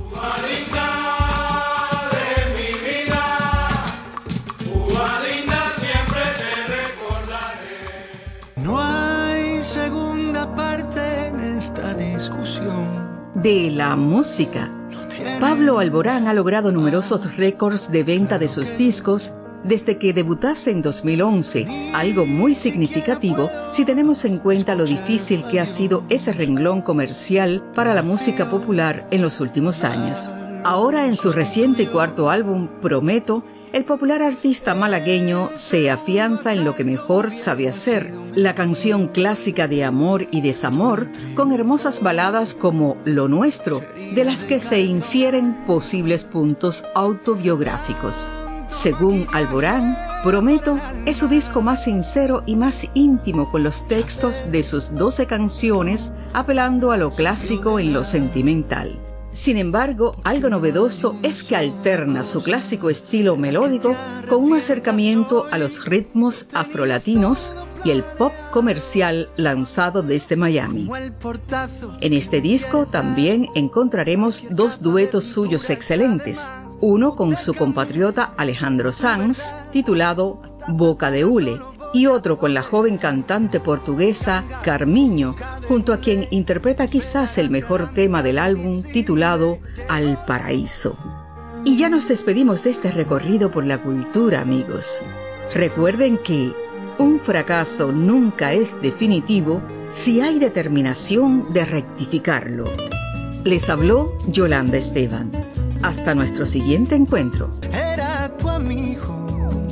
No hay segunda parte en esta discusión. De la música, Pablo Alborán ha logrado numerosos récords de venta de sus discos desde que debutase en dos mil once, algo muy significativo si tenemos en cuenta lo difícil que ha sido ese renglón comercial para la música popular en los últimos años. Ahora, en su reciente y cuarto álbum, Prometo, el popular artista malagueño se afianza en lo que mejor sabe hacer, la canción clásica de amor y desamor, con hermosas baladas como Lo Nuestro, de las que se infieren posibles puntos autobiográficos. Según Alborán, Prometo es su disco más sincero y más íntimo, con los textos de sus doce canciones apelando a lo clásico en lo sentimental. Sin embargo, algo novedoso es que alterna su clásico estilo melódico con un acercamiento a los ritmos afrolatinos y el pop comercial lanzado desde Miami. En este disco también encontraremos dos duetos suyos excelentes, uno con su compatriota Alejandro Sanz, titulado Boca de Hule, y otro con la joven cantante portuguesa Carmiño, junto a quien interpreta quizás el mejor tema del álbum, titulado Al Paraíso. Y ya nos despedimos de este recorrido por la cultura, amigos. Recuerden que un fracaso nunca es definitivo si hay determinación de rectificarlo. Les habló Yolanda Esteban. Hasta nuestro siguiente encuentro. Era tu amigo,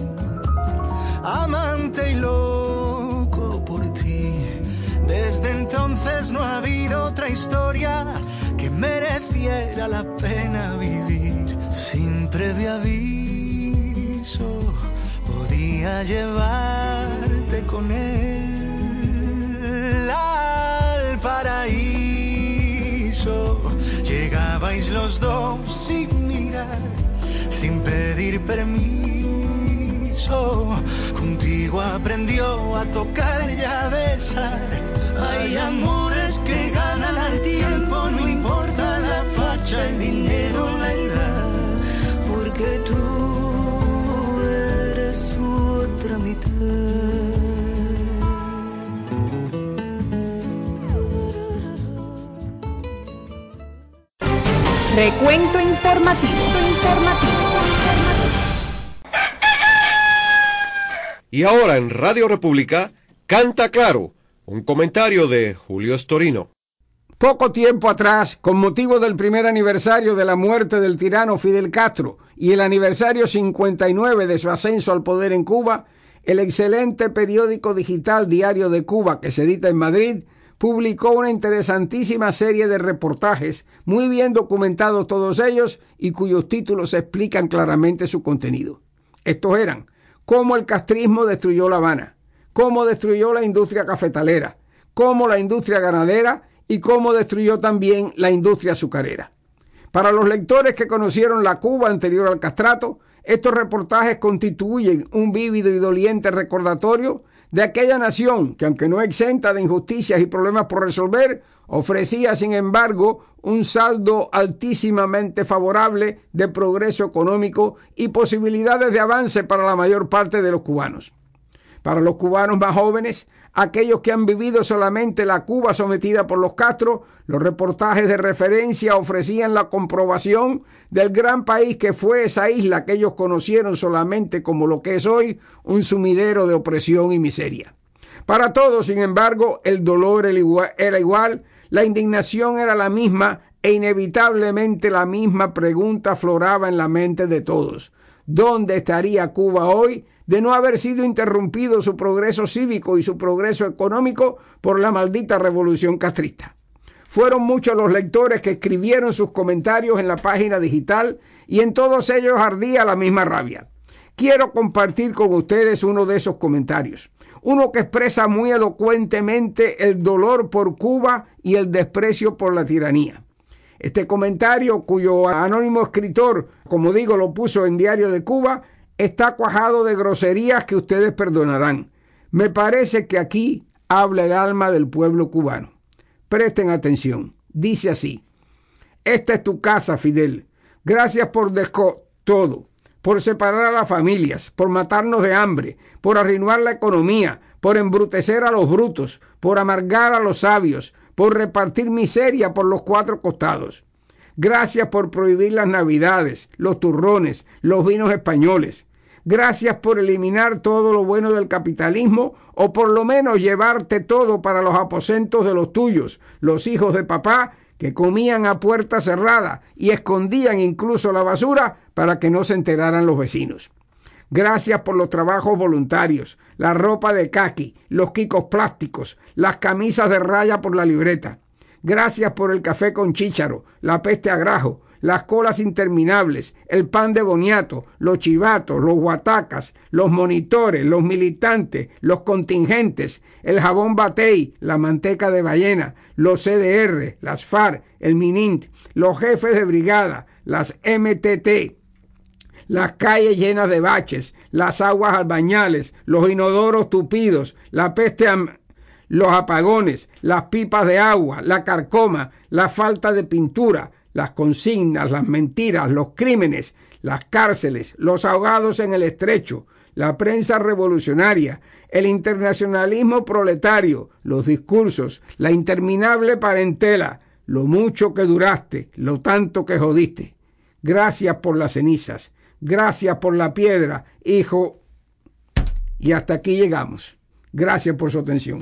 amante y loco por ti. Desde entonces no ha habido otra historia que mereciera la pena vivir. Sin previo aviso podía llevarte con él al paraíso. sin mirar, sin pedir permiso. Contigo aprendió a tocar y a besar. Hay amores que ganan al tiempo, no importa la facha, el dinero, la edad, porque tú eres su otra mitad. Recuento informativo. Informativo. Y ahora en Radio República, Canta Claro, un comentario de Julio Storino. Poco tiempo atrás, con motivo del primer aniversario de la muerte del tirano Fidel Castro y el aniversario cincuenta y nueve de su ascenso al poder en Cuba, el excelente periódico digital Diario de Cuba, que se edita en Madrid, publicó una interesantísima serie de reportajes, muy bien documentados todos ellos y cuyos títulos explican claramente su contenido. Estos eran: cómo el castrismo destruyó La Habana, cómo destruyó la industria cafetalera, cómo la industria ganadera y cómo destruyó también la industria azucarera. Para los lectores que conocieron la Cuba anterior al castrato, estos reportajes constituyen un vívido y doliente recordatorio de aquella nación que, aunque no exenta de injusticias y problemas por resolver, ofrecía, sin embargo, un saldo altísimamente favorable de progreso económico y posibilidades de avance para la mayor parte de los cubanos. Para los cubanos más jóvenes, aquellos que han vivido solamente la Cuba sometida por los Castro, los reportajes de referencia ofrecían la comprobación del gran país que fue esa isla que ellos conocieron solamente como lo que es hoy, un sumidero de opresión y miseria. Para todos, sin embargo, el dolor era igual, la indignación era la misma e inevitablemente la misma pregunta afloraba en la mente de todos. ¿Dónde estaría Cuba hoy de no haber sido interrumpido su progreso cívico y su progreso económico por la maldita revolución castrista? Fueron muchos los lectores que escribieron sus comentarios en la página digital y en todos ellos ardía la misma rabia. Quiero compartir con ustedes uno de esos comentarios, uno que expresa muy elocuentemente el dolor por Cuba y el desprecio por la tiranía. Este comentario, cuyo anónimo escritor, como digo, lo puso en Diario de Cuba, está cuajado de groserías que ustedes perdonarán. Me parece que aquí habla el alma del pueblo cubano. Presten atención. Dice así: esta es tu casa, Fidel. Gracias por desco todo, por separar a las familias, por matarnos de hambre, por arruinar la economía, por embrutecer a los brutos, por amargar a los sabios, por repartir miseria por los cuatro costados. Gracias por prohibir las navidades, los turrones, los vinos españoles. Gracias por eliminar todo lo bueno del capitalismo o por lo menos llevarte todo para los aposentos de los tuyos, los hijos de papá que comían a puerta cerrada y escondían incluso la basura para que no se enteraran los vecinos. Gracias por los trabajos voluntarios, la ropa de caqui, los quicos plásticos, las camisas de raya por la libreta. Gracias por el café con chícharo, la peste a grajo, las colas interminables, el pan de boniato, los chivatos, los guatacas, los monitores, los militantes, los contingentes, el jabón batey, la manteca de ballena, los C D R, las FARC, el MININT, los jefes de brigada, las M T T, las calles llenas de baches, las aguas albañales, los inodoros tupidos, la peste a... los apagones, las pipas de agua, la carcoma, la falta de pintura, las consignas, las mentiras, los crímenes, las cárceles, los ahogados en el estrecho, la prensa revolucionaria, el internacionalismo proletario, los discursos, la interminable parentela, lo mucho que duraste, lo tanto que jodiste. Gracias por las cenizas, gracias por la piedra, hijo. Y hasta aquí llegamos. Gracias por su atención.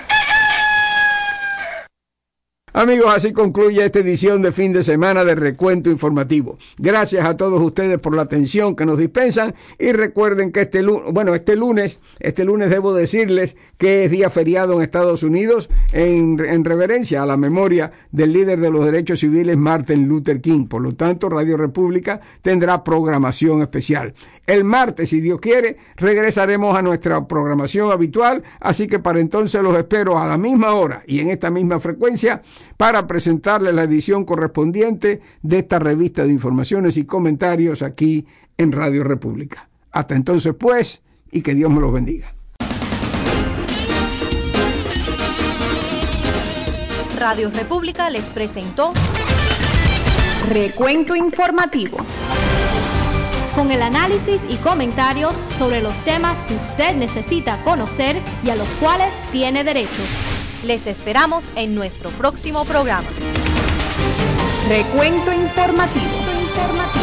Amigos, así concluye esta edición de fin de semana de Recuento Informativo. Gracias a todos ustedes por la atención que nos dispensan y recuerden que este lunes, bueno, este lunes, este lunes debo decirles que es día feriado en Estados Unidos en, en reverencia a la memoria del líder de los derechos civiles Martin Luther King. Por lo tanto, Radio República tendrá programación especial. El martes, si Dios quiere, regresaremos a nuestra programación habitual, así que para entonces los espero a la misma hora y en esta misma frecuencia para presentarles la edición correspondiente de esta revista de informaciones y comentarios aquí en Radio República. Hasta entonces, pues, y que Dios me los bendiga. Radio República les presentó Recuento Informativo, con el análisis y comentarios sobre los temas que usted necesita conocer y a los cuales tiene derecho. Les esperamos en nuestro próximo programa. Recuento Informativo. Informativo.